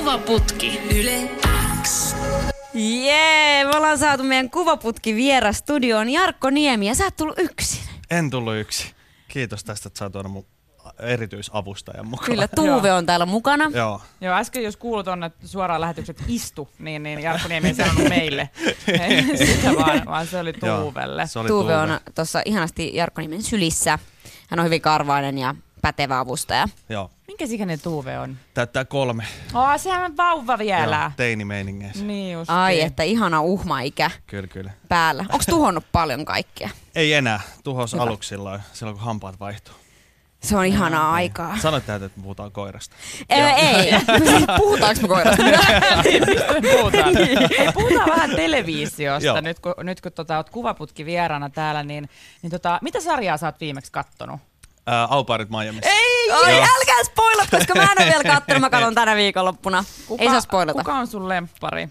Kuvaputki. Yle X. Jee, me ollaan saatu meidän Kuvaputki vieras studioon Jarkko Niemi ja sä oot tullut yksin. En tullut yksin. Kiitos tästä, että sä tuoda mun erityisavustajan mukaan. Kyllä, Tuuve on täällä mukana. Joo. Joo, äsken jos kuulut tonne suoraan lähetykset istu, niin Jarkko Niemi ei sanonut meille. Sitä vaan se oli Tuuvelle. Joo, se oli Tuuve on tuossa ihanasti Jarkko Niemen sylissä. Hän on hyvin karvainen ja pätevä avustaja. Joo. Minkä ikäinen Tuuve on? Täyttää 3. Sehän on vauva vielä. Joo, teinimeiningeissä. Niin just. Ai, että ihana uhmaikä Kyllä. päällä. Onks tuhonnut paljon kaikkea? Ei enää. Tuhos aluksi silloin kun hampaat vaihtuu. Se on ihanaa aikaa. Sanoit täältä, että me puhutaan koirasta. Ei. Puhutaanko me koirasta? Puhutaan vähän televisiosta. Joo. Nyt kun oot Kuvaputki vieraana täällä, niin mitä sarjaa sä oot viimeksi kattonut? Au pairit Miamissa. Oi, älkää spoilat, koska mä en ole vielä kattonut. Mä katson tänä viikonloppuna. Ei saa spoilata. Kuka on sun lemppari?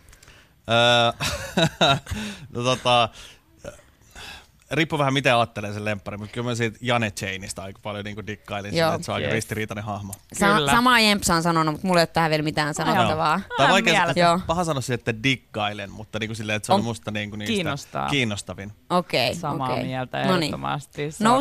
Riippuu vähän miten ajattelee sen lemppari, mutta kyllä mä siitä Jane Chainista aika paljon niin dikkailin sillä, että se on aika ristiriitainen hahmo. Sama Jempsa on sanonut, mutta mulla ei ole tähän vielä mitään sanottavaa. Tämä on vaikea, paha sanoa siihen, että dikkailen, mutta niin kuin silleen, että se on musta niin kuin niistä kiinnostavin. Okei. Samaa mieltä ehdottomasti. No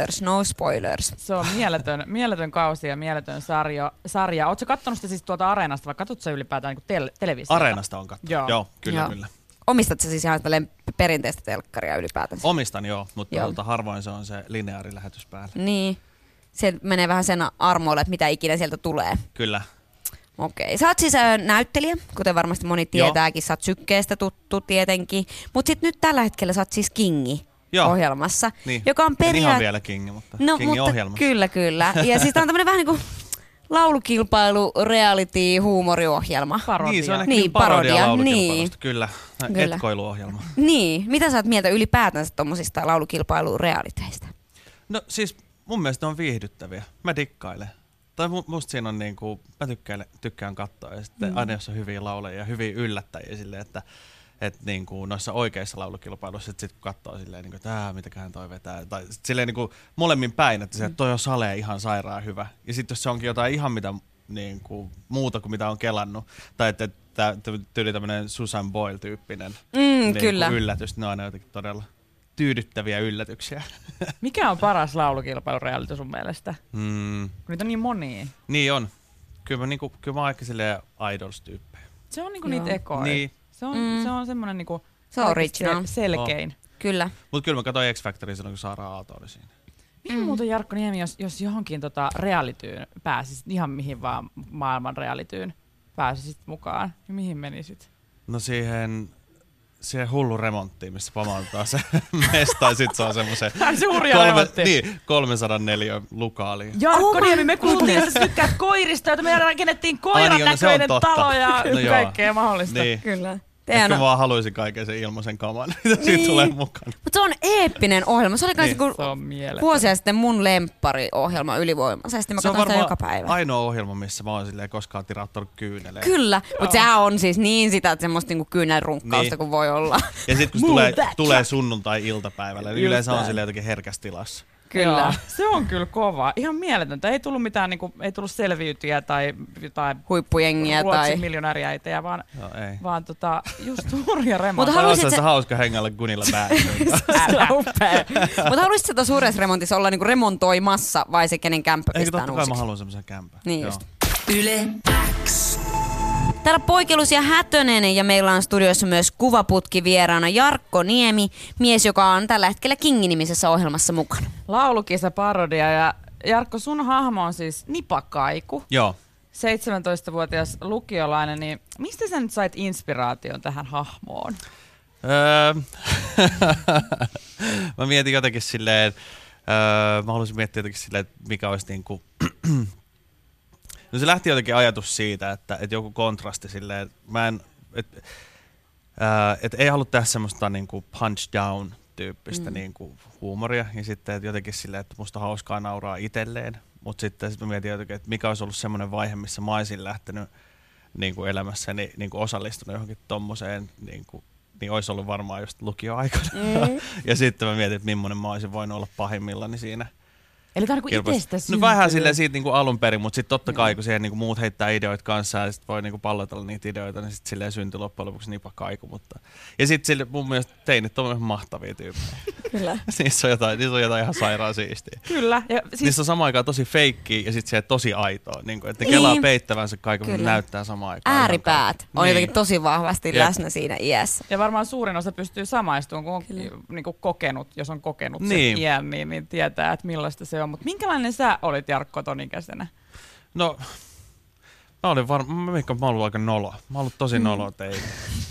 spoilers. Se on mieletön kausi ja mieletön sarja. Ootko kattonut sitä siis tuolta Areenasta vai katsotko sä ylipäätään niin televisiota? Areenasta on kattonut. Joo, kyllä. Omistatko sä siis ihan perinteistä telkkaria ylipäätänsä? Omistan mutta harvoin se on se lineaarilähetys päällä. Niin. Se menee vähän sen armoille, että mitä ikinä sieltä tulee. Kyllä. Okei. Sä oot siis näyttelijä, kuten varmasti moni tietääkin. Sä oot Sykkeestä tuttu tietenkin. Mutta sit nyt tällä hetkellä sä oot siis Kingi ohjelmassa. Niin. Joka on en ihan vielä Kingi, mutta Kingi-ohjelmassa. Kyllä. Ja siis tää on tämmönen vähän niinku laulukilpailu, reality, huumoriohjelma. Parodia. Niin, se on ehkä parodia laulukilpailusta, kyllä. Etkoiluohjelma. Niin. Mitä sä oot mieltä ylipäätänsä tommosista laulukilpailu-realiteista? No siis mun mielestä ne on viihdyttäviä. Mä dikkailen. Tai musta siinä on niinku, mä tykkään katsoa ja sitten aina jos on hyviä laulajia ja hyviä yllättäjiä silleen, että niinku noissa oikeissa laulukilpailuissa, että sit kun katsoo silleen, niinku, että mitäköhän toi vetää. Tai silleen niinku molemmin päin, että toi on salee ihan sairaan hyvä. Ja sitten jos se onkin jotain ihan mitä niinku, muuta kuin mitä on kelannut, tai että tyyli tämmönen Susan Boyle-tyyppinen niinku, yllätys, ne on aina jotenkin todella tyydyttäviä yllätyksiä. Mikä on paras laulukilpailureality sun mielestä? Kun niitä on niin monia. Niin on. Kyllä mä oon aika silleen idols-tyyppejä. Se on niinku niitä ekoja. Niin. Se on semmoinen niinku se on original. Selkein. Kyllä. Mut kyllä mä katsoin X-Factoria silloin, kun Saara Aalto oli siinä. Mihin muuten Jarkko Niemi, jos johonkin realityyn pääsisit, ihan mihin vaan maailman realityyn pääsisit mukaan, niin mihin menisit? No siihen hullu remonttiin, missä pamautetaan se mesta ja sit se on semmoisen 304 lukaali. Jarkko Niemi, me kuultiin, että sä tykkäät koirista, joita me rakennettiin koiran näköinen talo ja kaikkea mahdollista. Niin. Kyllä. Ehkä mä haluaisin kaiken sen ilmaisen kaman, mitä siitä tulee mukaan. Mutta se on eeppinen ohjelma. Se oli kai vuosia sitten mun lemppariohjelma ylivoimassa. Ja sitten mä katson sitä joka päivä. Ainoa ohjelma, missä mä oon koskaan tirauttanut kyyneleen. Kyllä, mutta sehän on siis niin sitä, että semmoista niinku kyynelrunkkausta kuin voi olla. Ja sitten kun tulee sunnuntai-iltapäivällä, niin yleensä on silleen jotenkin herkässä tilassa. Kyllä. Joo, se on kyllä kova. Ihan mieletöntä. Ei tullut mitään, ei tullut selviytyjä tai huippujengiä Ruotsin miljonääriäitejä, vaan just hurja remontti. Mutta haluaisit se hauska hengällä Gunilla päälle. Mutta haluaisit sitä suuressa remontissa olla niinku remontoimassa vai se kenen kämppä pistää uusiksi? Eikö totta kai mä haluan semmoisen kämpän. Niin just. Yle X. Täällä Poikelus ja Hätönen ja meillä on studiossa myös Kuvaputki vieraana Jarkko Niemi, mies, joka on tällä hetkellä Kingi-nimisessä ohjelmassa mukana. Laulukisa parodia ja Jarkko, sun hahmo on siis Nipa Kaiku. Joo. 17-vuotias lukiolainen, niin mistä sä nyt sait inspiraation tähän hahmoon? Mä mietin jotenkin silleen, mä haluaisin miettiä jotenkin silleen, että mikä olisi niinku no se lähti jotenkin ajatus siitä, että joku kontrasti silleen, että ei halua tehdä semmoista niinku punch down tyyppistä niinku huumoria ja sitten että jotenkin silleen, että musta on hauskaa nauraa itselleen, mutta sitten mä mietin jotenkin, että mikä olisi ollut semmoinen vaihe, missä mä olisin lähtenyt niinku elämässäni niinku osallistunut johonkin tommoseen niinku, niin olisi ollut varmaan just lukioaikana. Ja sitten mä mietin, että millainen mä olisin voinut olla pahimmillani siinä Eli tämä on niinku itsestä syntyy. No vähän silleen siitä niinku alun perin, mutta sitten totta kai, kun siihen niinku muut heittää ideoita kanssa ja sitten voi niinku pallotella niitä ideoita, niin sitten silleen syntyy loppujen lopuksi nipakaiku. Ja sitten mun mielestä teinit on ihan mahtavia tyyppejä. Kyllä. niissä on jotain ihan sairaan siistiä. Kyllä. Ja siis... Niissä on samaan aikaan tosi feikkiä ja sitten se tosi aitoa. Niin että ne kelaa peittävänsä kaiken, mutta näyttää samaan aikaan. Ääripäät on jotenkin tosi vahvasti läsnä siinä iässä. Ja varmaan suurin osa pystyy samaistumaan, kun on niinku kokenut, jos on kokenut sen iän, niin tietää, että millaista se on. Mutta minkälainen sä olit, Jarkko, ton ikäisenä? No, mä olin mä ollut aika nolo. Mä oon ollut tosi nolo teille.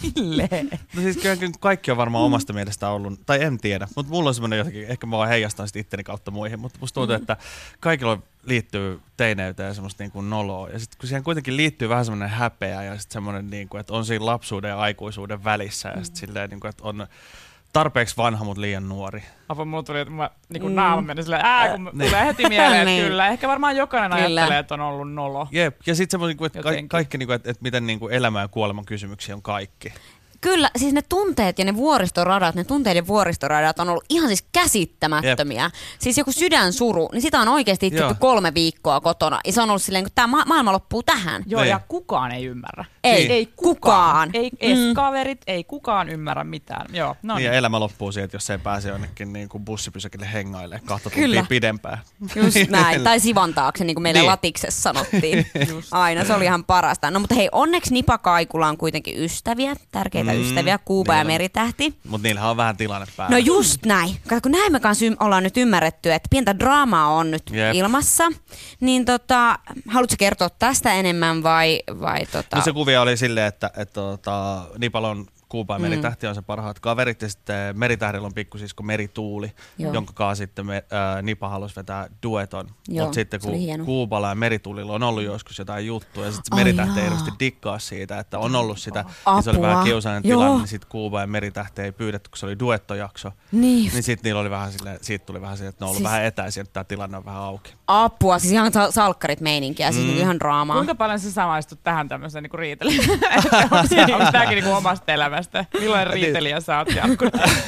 No siis kyllä kaikki on varmaan omasta mielestä ollut, tai en tiedä, mutta mulla on semmoinen jotenkin, ehkä mä vaan heijastan sit itteni kautta muihin, mutta musta tuntuu, että kaikilla liittyy teineyteen ja semmoista niin kuin noloa. Ja sitten kun siihen kuitenkin liittyy vähän semmoinen häpeä ja sitten semmoinen, niin kuin, että on siinä lapsuuden ja aikuisuuden välissä ja sitten silleen, niin kuin, että on tarpeeksi vanha, mutta liian nuori. Mulla tuli, että niin naama meni silleen, kun tulee heti mieleen, että kyllä. Ehkä varmaan jokainen ajattelee, että on ollut nolo. Jep, ja sitten semmoinen, että kaikki, että miten niin kuin elämän ja kuoleman kysymyksiä on kaikki. Kyllä, siis ne tunteet ja ne tunteiden vuoristoradat on ollut ihan siis käsittämättömiä. Jep. Siis joku sydänsuru, niin sitä on oikeasti itketty 3 viikkoa kotona. Ja se on ollut silleen, kun tämä maailma loppuu tähän. Joo, ja kukaan ei ymmärrä. Ei kukaan. Ei edes kaverit, ei kukaan ymmärrä mitään. Joo, no niin. Ja elämä loppuu siihen, että jos ei pääse jonnekin niin kuin bussipysäkille hengailemaan 2 tuntia pidempään. Just näin, tai sivan taakse, niin kuin meille Latiksessa sanottiin. Aina, se oli ihan parasta. No mutta hei, onneksi Nipakaikulla on kuitenkin ystäviä, tärkeitä ystäviä, Kuuba ja Meritähti. Mutta niillähän on vähän tilanne päällä. No just näin. Kato, kun näin me kanssa ollaan nyt ymmärretty, että pientä draamaa on nyt ilmassa, niin haluatko kertoa tästä enemmän vai No se kuvia oli silleen, että Nipalon Kuuba ja Meritähti on se parhaat kaverit ja sitten Meritähdellä on pikkusisko Merituuli, jonka kanssa sitten Nipa halusi vetää dueton. Mutta sitten kun Kuuballa ja Merituulilla on ollut joskus jotain juttua ja sitten Meritähti ei erityisesti dikkaa siitä, että on ollut sitä, niin se oli vähän kiusainen tilanne, niin sitten Kuuba ja Meritähti ei pyydetty, kun se oli duettojakso. Niin sitten niillä oli vähän silleen, siitä tuli vähän silleen, että ne on ollut vähän etäisiä, että tämä tilanne on vähän auki. Apua, siis ihan salkkarit meininkiä, siis ihan draamaa. Kuinka paljon sä samaistut tähän tämmöiseen niinku riitelyyn? Onko tämäkin niinku omasta elämästä? Millainen riitelijä sä oot, Jarkko?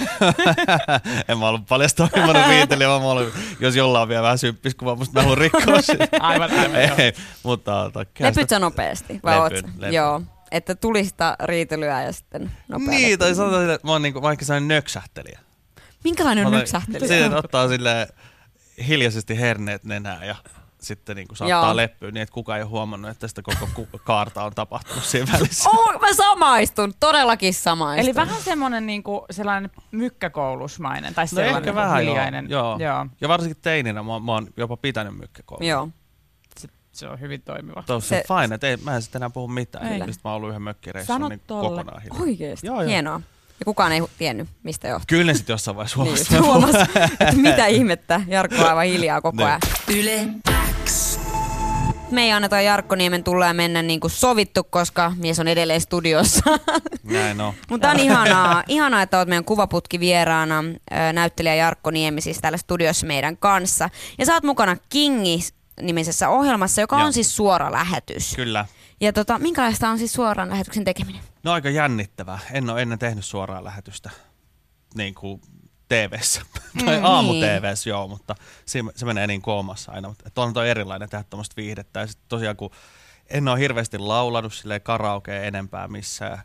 En mä ollut paljon toimimainen riitelijä, vaan mä olin, jos jollain on vielä vähän symppis, kun mä haluan rikkoa sitä. Aivan. Ei, mutta lepyt sä nopeasti? Lepyn. Joo, että tuli sitä riitelyä ja sitten nopeasti. Niin, tai sanotaan, että mä oon niinku vaikka sellainen nöksähtelijä. Minkälainen on nöksähtelijä? Siitä ottaa silleen hiljaisesti herneet nenää ja sitten niin kuin saattaa leppyä niin, että kukaan ei ole huomannut, että tästä koko kaarta on tapahtunut siinä välissä. Mä samaistun, todellakin samaistun. Eli vähän semmoinen niinku sellainen mykkäkoulusmainen tai sellainen ehkä vähän hiljainen. Joo. Ja varsinkin teininä mä oon jopa pitänyt mykkäkoulua. Joo. Se on hyvin toimiva. Se fine, että mä en sitten enää puhu mitään. Mistä mä oon ollut yhden mökkireissun niin kokonaan hiljaa. Oikeesti? Joo. Hienoa. Ja kukaan ei tiennyt, mistä johtuu. Kyllä ne sitten jossain vaiheessa huomasi. Niin, huomasi, että mitä ihmettä. Jarkko on aivan hiljaa koko ajan. Yle X. Me ei anneta Jarkko Niemen tulla ja mennä niin kuin sovittu, koska mies on edelleen studiossa. Näin on. Mutta on ihanaa, että olet meidän kuvaputki vieraana, näyttelijä Jarkko Niemi siis täällä studiossa meidän kanssa. Ja sä oot mukana Kingi-nimisessä ohjelmassa, joka on siis suora lähetys. Kyllä. Ja minkälaista on siis suoran lähetyksen tekeminen? No aika jännittävää. En ole ennen tehnyt suoraa lähetystä niin kuin TV:ssä. Tai aamu-TV:ssä, joo, mutta se menee niin koomassa aina. Että on toi erilainen tehdä tuommoista viihdettä. Ja sitten tosiaan, kun en ole hirveästi laulanut silleen karaokea enempää missään,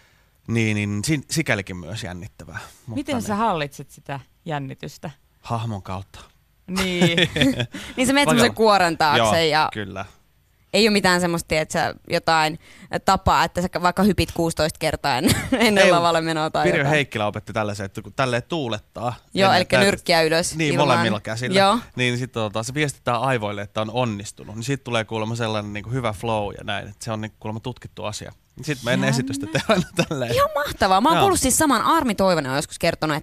niin sikälikin myös jännittävää. Miten sä hallitset sitä jännitystä? Hahmon kautta. Niin. Niin sä menet semmoisen kuoren taakse ja kyllä. Ei ole mitään semmoista, että sä jotain tapaa, että sä vaikka hypit 16 kertaa ennen lavalle menoa tai Pirjo jotain. Heikkilä opetti tällaisen, että kun tälleen tuulettaa. Joo, eli nyrkkiä ylös. Niin, molemmilla käsillä. Joo. Niin sitten se viestittää aivoille, että on onnistunut. Niin siitä tulee kuulemma sellainen niin kuin hyvä flow ja näin, että se on niin kuulemma tutkittu asia. Sitten mä ennen esitystä tehdään tälleen. Ihan mahtavaa. Mä oon kuullut siis saman, Armi Toivonen on joskus kertonut,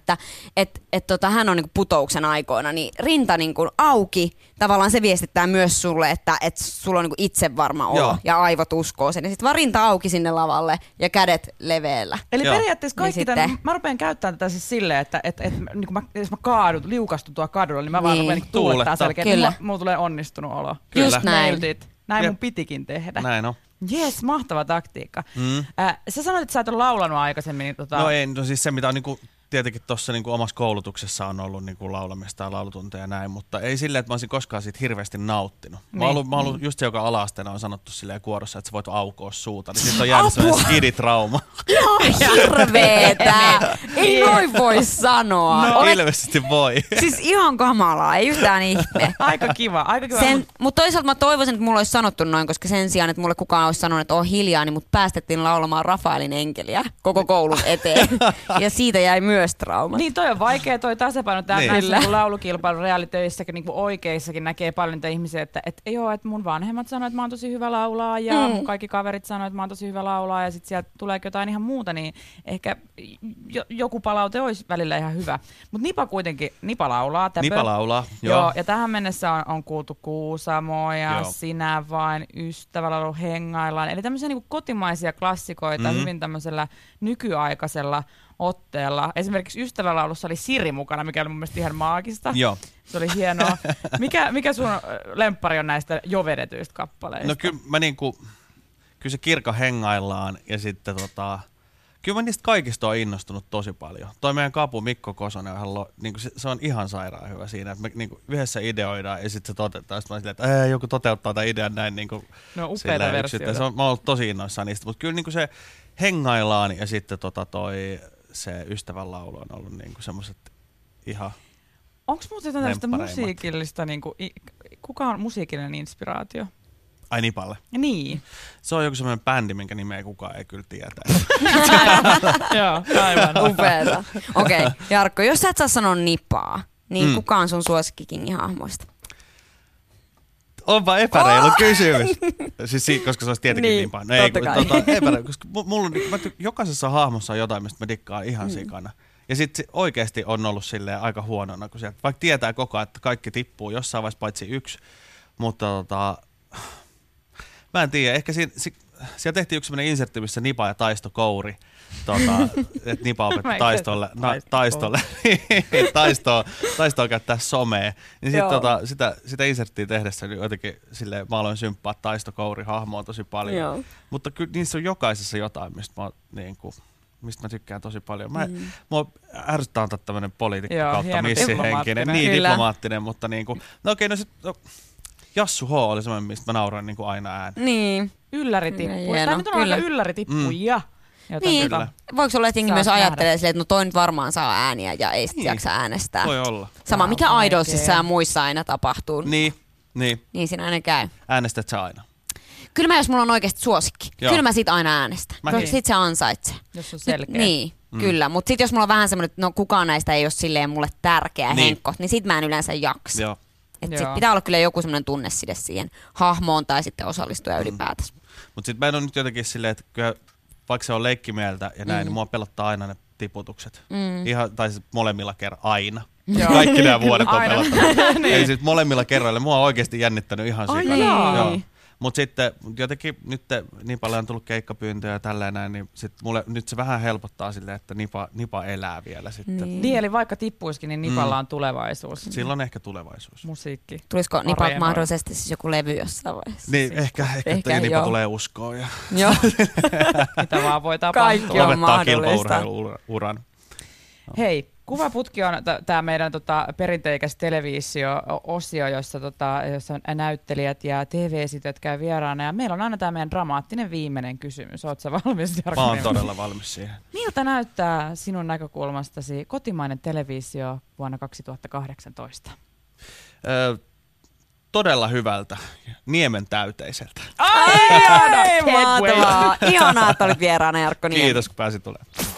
että hän on niinku putouksen aikoina, niin rinta niinku auki. Tavallaan se viestittää myös sulle, että sulla on niinku itsevarma olo ja aivot uskoo sen. Ja sitten vaan rinta auki sinne lavalle ja kädet leveällä. Eli periaatteessa kaikki tämän, mä rupean käyttämään tätä siis silleen, että niin jos mä liukastun tuolla kadulla, niin mä vaan rupean tuulettaa selkeä, että mulla tulee onnistunut olo. Kyllä. Just näin. Näin mun pitikin tehdä. Näin on. Jes, mahtava taktiikka. Sä sanoit, että sä et ole laulanut aikaisemmin. No ei, no siis se mitä on niinku tietenkin tuossa niinku omassa koulutuksessa on ollut niinku laulamista ja laulutunteja ja näin, mutta ei silleen, että mä olisin koskaan siitä hirveästi nauttinut. Mä oon ollut just se, joka ala-asteena on sanottu silleen kuorossa, että sä voit aukoa suuta, niin sit on jäänyt sellainen skiditrauma. Hirveetä! Ei noin voi sanoa. No, ilmeisesti voi. Siis ihan kamalaa, ei yhtään ihme. Aika kiva. Mutta toisaalta mä toivoisin, että mulla olisi sanottu noin, koska sen sijaan, että mulle kukaan olisi sanonut, että on hiljaa, niin mut päästettiin laulamaan Rafaelin enkeliä koko koulun eteen. Ja siitä jäi myös trauma. Niin toi on vaikea toi tasapaino. Näissä niin laulukilpailun realitöissäkin niin oikeissakin näkee paljon niitä ihmisiä, että joo, että mun vanhemmat sanoo, että mä oon tosi hyvä laulaa ja mun kaikki kaverit sanoo, että mä oon tosi hyvä laulaa ja sit sieltä tulee jotain ihan muuta, niin ehkä joku palaute olisi välillä ihan hyvä. Mutta Nipa laulaa. Nipa laulaa, joo. Ja tähän mennessä on kuultu Kuusamo ja Sinä vain, Ystävällä ollut hengaillaan. Eli tämmöisiä niin kotimaisia klassikoita hyvin tämmöisellä nykyaikaisella otteella. Esimerkiksi Ystävälaulussa oli Siri mukana, mikä oli mun mielestä ihan maagista. Joo. Se oli hienoa. Mikä sun lemppari on näistä jo vedetyistä kappaleista? No kyllä se Kirkko hengaillaan ja sitten kyllä mä niistä kaikista on innostunut tosi paljon. Toi meidän kapu Mikko Kosonen se on ihan sairaan hyvä siinä, että me yhdessä ideoidaan ja sitten se toteutetaan. Sitten mä silleen, että joku toteuttaa tämän idean näin no upeita versioita. Mä oon ollut tosi innoissaan niistä, mutta kyllä se hengaillaan ja sitten se Ystävän laulu on ollut semmoiset ihan onko muuten tällaista musiikillista, kuka on musiikillinen inspiraatio? Ai Nipalle? Niin. Se on joku semmoinen bändi, minkä nimeä kukaan ei kyllä tietää. Joo, aivan. Upeeta. Okei, Jarkko, jos sä et saa sanoa Nipaa, niin kuka on sun suosikkikingihahmoista? Onpa epäreilu kysymys. Siis, koska se olisi tietenkin niin, Nipa. No ei, epäreilu, koska mulla jokaisessa hahmossa on jotain, mistä mä dikkaan ihan sikana. Ja sitten oikeasti on ollut silleen aika huonona, kun sieltä, vaikka tietää koko ajan, että kaikki tippuu jossain vaiheessa paitsi yksi, mutta mä en tiedä, ehkä siellä tehtiin yksi sellainen insertti, missä Nipa ja Taisto kouri, että Nipa opetti Taistoa käyttää somea. Niin sitä inserttiä tehdessä niin jotenkin silleen, mä aloin symppaa Taisto kouri hahmoa tosi paljon. Joo. Mutta kyllä niissä on jokaisessa jotain, mistä mä tykkään tosi paljon. Mua ärsyttää antaa tämmöinen poliitikko kautta missihenkinen. Niin, diplomaattinen, mutta Jassu H oli semmoinen, mistä mä nauroin aina ääneen. Niin. Ylläritippuja. Tai nyt on aika ylläritippuja. Niin. Voiko olla, että myös ajattelee silleen, että no toi nyt varmaan saa ääniä ja ei sitten jaksa äänestää. Voi olla. Sama mikä Idolsissa ja muissa aina tapahtuu. Niin. Niin siinä aina käy. Äänestät sä aina? Kyllä mä, jos mulla on oikeasti suosikki. Joo. Kyllä mä sit aina äänestän. Koska sit se ansaitsee. Jos on selkeä. Niin, kyllä. Mutta sit jos mulla on vähän semmoinen, että no kukaan näistä ei ole silleen mulle tärkeä henkko, niin sit mä en yleensä jaksa. Joo. Että sit pitää olla kyllä joku semmoinen tunneside siihen hahmoon tai sitten osallistuja ylipäätänsä. Mutta sit mä en ole nyt jotenkin silleen, että kyllä, vaikka se on leikkimieltä ja näin, niin mua pelottaa aina ne tiputukset. Ihan, tai siis molemmilla kerralla aina. Kaikki nämä vuodet on pelottanut. Niin. Eli sit molemmilla kerroilla mua on oikeasti jännittänyt ihan sikana. Mutta sitten jotenkin nyt niin paljon on tullut keikkapyyntöjä ja tälleen näin, niin nyt se vähän helpottaa silleen, että Nipa elää vielä sitten. Niin, eli vaikka tippuisikin, niin Nipalla on tulevaisuus. Sillä on ehkä tulevaisuus. Musiikki. Tulisiko Nipalta mahdollisesti siis joku levy jossain vaiheessa? Niin, ehkä Nipa tulee uskoon. Joo. Mitä vaan voi tapahtua. Kaikki on mahdollista. Lopettaa kilpaurheilu-uran. Hei. Kuvaputki on tämä meidän perinteikäs televisio-osio, jossa näyttelijät ja TV-esityöt käy vieraana. Ja meillä on aina tämä meidän dramaattinen viimeinen kysymys. Oletko sä valmis, Jarkko? Mä oon todella valmis siihen. Miltä näyttää sinun näkökulmastasi kotimainen televisio vuonna 2018? Todella hyvältä. Niemen täyteiseltä. Ai, mahtavaa. Ihanaa, että olit vieraana, Jarkko Niemi. Kiitos, kun pääsit tulemaan.